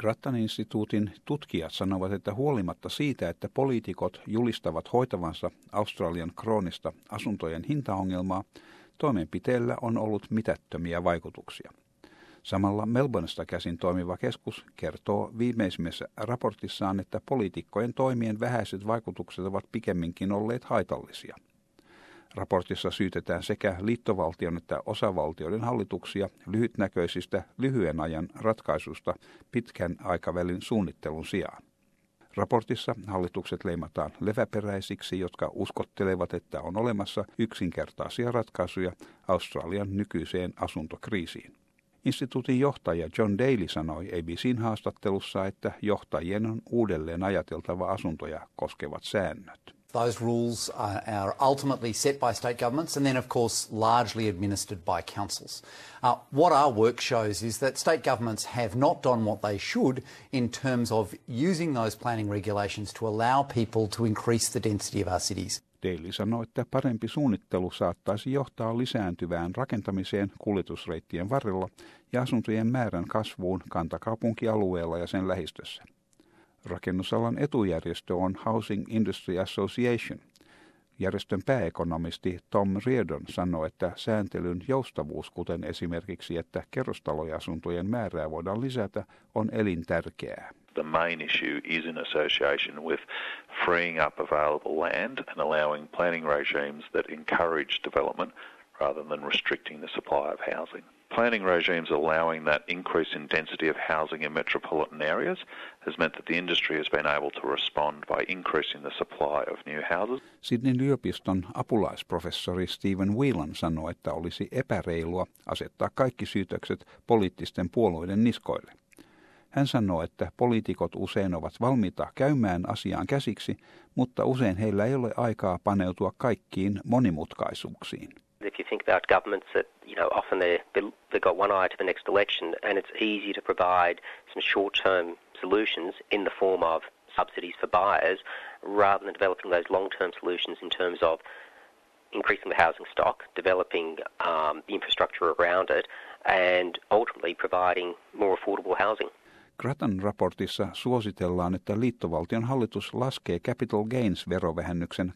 Grattan-instituutin tutkijat sanovat, että huolimatta siitä, että poliitikot julistavat hoitavansa Australian kroonista asuntojen hintaongelmaa, toimenpiteellä on ollut mitättömiä vaikutuksia. Samalla Melbournesta käsin toimiva keskus kertoo viimeisimmässä raportissaan, että poliitikkojen toimien vähäiset vaikutukset ovat pikemminkin olleet haitallisia. Raportissa syytetään sekä liittovaltion että osavaltioiden hallituksia lyhytnäköisistä lyhyen ajan ratkaisusta pitkän aikavälin suunnittelun sijaan. Raportissa hallitukset leimataan leväperäisiksi, jotka uskottelevat, että on olemassa yksinkertaisia ratkaisuja Australian nykyiseen asuntokriisiin. Instituutin johtaja John Daly sanoi ABC:n haastattelussa, että johtajien on uudelleen ajateltava asuntoja koskevat säännöt. Those rules are ultimately set by state governments and then, of course, largely administered by councils. What our work shows is that state governments have not done what they should in terms of using those planning regulations to allow people to increase the density of our cities. Daly sanoi, että parempi suunnittelu saattaisi johtaa lisääntyvään rakentamiseen kuljetusreittien varrella ja asuntojen määrän kasvuun kantakaupunkialueella ja sen lähistössä. Rakennusalan etujärjestö on Housing Industry Association. Järjestön pääekonomisti Tom Reardon sanoi, että sääntelyn joustavuus, kuten esimerkiksi, että kerrostaloasuntojen määrää voidaan lisätä, on elintärkeää. The main issue is in association with freeing up available land and allowing planning regimes that encourage development rather than restricting the supply of housing. Planning regimes allowing that increase in density of housing in metropolitan areas has meant that the industry has been able to respond by increasing the supply of new houses. Sydneyn yliopiston apulaisprofessori Stephen Whelan sanoi, että olisi epäreilua asettaa kaikki syytökset poliittisten puolueiden niskoille. Hän sanoi, että poliitikot usein ovat valmiita käymään asiaan käsiksi, mutta usein heillä ei ole aikaa paneutua kaikkiin monimutkaisuuksiin. If you think about governments that, often they've got one eye to the next election, and it's easy to provide some short-term solutions in the form of subsidies for buyers, rather than developing those long-term solutions in terms of increasing the housing stock, developing the infrastructure around it, and ultimately providing more affordable housing. Grattan raportissa suositellaan, että liittovaltion hallitus laskee capital gains-verovähennyksen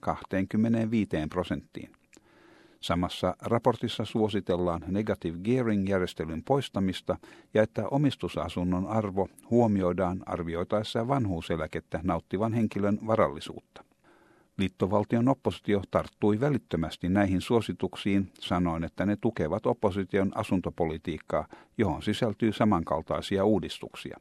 25%. Samassa raportissa suositellaan negative gearing-järjestelyn poistamista ja että omistusasunnon arvo huomioidaan arvioitaessa vanhuuseläkettä nauttivan henkilön varallisuutta. Liittovaltion oppositio tarttui välittömästi näihin suosituksiin, sanoen, että ne tukevat opposition asuntopolitiikkaa, johon sisältyy samankaltaisia uudistuksia.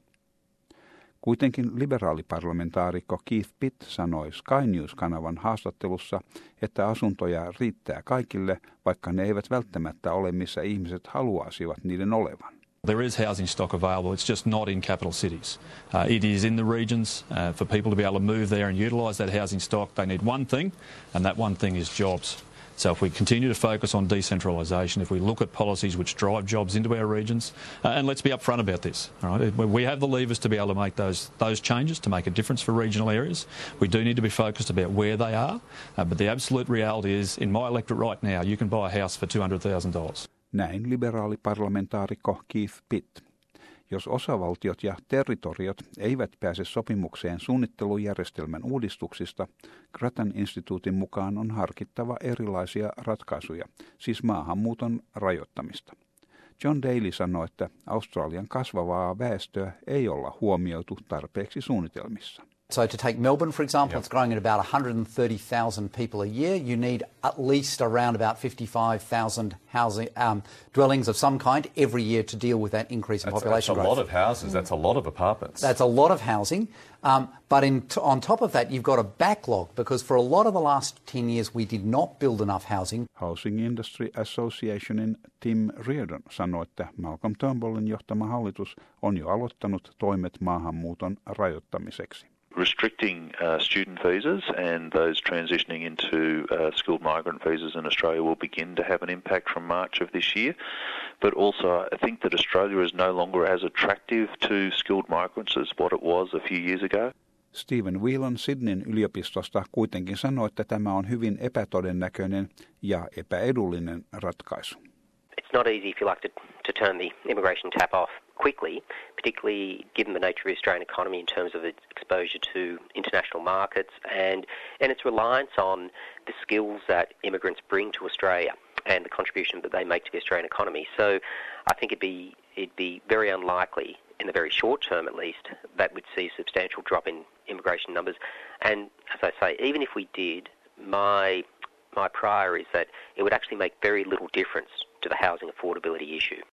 Kuitenkin liberaaliparlamentaarikko Keith Pitt sanoi Sky News-kanavan haastattelussa, että asuntoja riittää kaikille, vaikka ne eivät välttämättä ole, missä ihmiset haluaisivat niiden olevan. There is housing stock available, it's just not in capital cities. It is in the regions. For people to be able to move there and utilise that housing stock, they need one thing, and that one thing is jobs. So if we continue to focus on decentralisation, if we look at policies which drive jobs into our regions, and let's be upfront about this, all right? We have the levers to be able to make those changes, to make a difference for regional areas. We do need to be focused about where they are, but the absolute reality is, in my electorate right now, you can buy a house for $200,000. Näin liberaaliparlamentaarikko Keith Pitt. Jos osavaltiot ja territoriot eivät pääse sopimukseen suunnittelujärjestelmän uudistuksista, Grattan-instituutin mukaan on harkittava erilaisia ratkaisuja, siis maahanmuuton rajoittamista. John Daly sanoi, että Australian kasvavaa väestöä ei olla huomioitu tarpeeksi suunnitelmissa. So to take Melbourne, for example, It's growing at about 130,000 people a year. You need at least around about 55,000 housing dwellings of some kind every year to deal with that increase in population growth. That's a lot of houses. That's a lot of apartments. That's a lot of housing. But on top of that, you've got a backlog because for a lot of the last 10 years we did not build enough housing. Housing Industry Associationin Tim Reardon sanoi, että Malcolm Turnbullin johtama hallitus on jo aloittanut toimet maahanmuuton rajoittamiseksi. Restricting student visas and those transitioning into skilled migrant visas in Australia will begin to have an impact from March of this year. But also I think that Australia is no longer as attractive to skilled migrants as what it was a few years ago. Stephen Whelan Sydneyn yliopistosta kuitenkin sanoi, että tämä on hyvin epätodennäköinen ja epäedullinen ratkaisu. it's not easy, if you like, to turn the immigration tap off quickly, particularly given the nature of the Australian economy in terms of its exposure to international markets and its reliance on the skills that immigrants bring to Australia and the contribution that they make to the Australian economy. So I think it'd be very unlikely, in the very short term at least, that we'd see a substantial drop in immigration numbers. And as I say, even if we did, my prior is that it would actually make very little difference to the housing affordability issue.